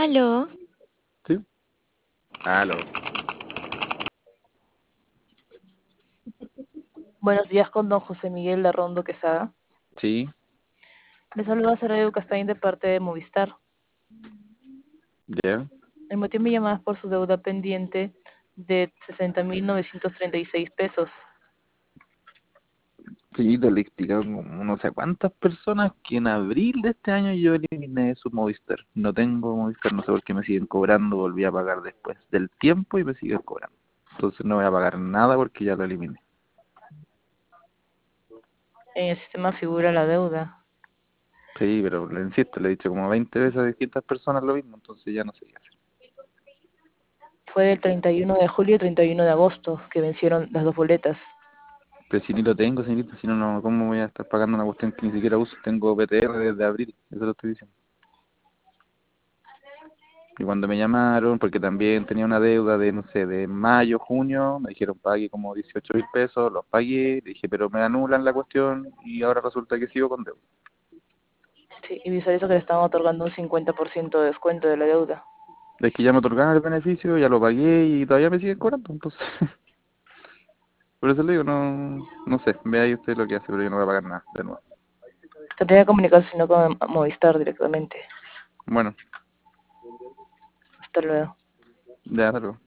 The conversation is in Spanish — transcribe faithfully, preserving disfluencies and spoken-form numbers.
Aló, Sí. Aló. Buenos días con don José Miguel Larrondo Quesada. Sí, Le saluda Sara Castañón de parte de Movistar. ya. El motivo de mi llamada es por su deuda pendiente de sesenta mil novecientos treinta y seis pesos. Sí, te lo he explicado como no sé cuántas personas que en abril de este año yo eliminé su Movistar. No tengo Movistar, no sé por qué me siguen cobrando, volví a pagar después del tiempo y me siguen cobrando. Entonces no voy a pagar nada porque ya lo eliminé. En el sistema figura la deuda. Sí, pero le insisto, le he dicho como veinte veces a distintas personas lo mismo, entonces ya no sé qué hacer. Fue del treinta y uno de julio y treinta y uno de agosto que vencieron las dos boletas. Pero si ni lo tengo, señorita, si no, no, ¿cómo voy a estar pagando una cuestión que ni siquiera uso? Tengo P T R desde abril, eso lo estoy diciendo. Y cuando me llamaron, porque también tenía una deuda de, no sé, de mayo, junio, me dijeron pague como dieciocho mil pesos, los pagué, le dije, pero me anulan la cuestión y ahora resulta que sigo con deuda. Sí, y visualizo que le estaban otorgando un cincuenta por ciento de descuento de la deuda. Es que ya me otorgaron el beneficio, ya lo pagué y todavía me siguen cobrando, entonces, por eso le digo, no, no sé, vea ahí usted lo que hace, pero yo no voy a pagar nada, de nuevo. Tendría que comunicarse sino con Movistar directamente. Bueno, Hasta luego. ya, hasta luego.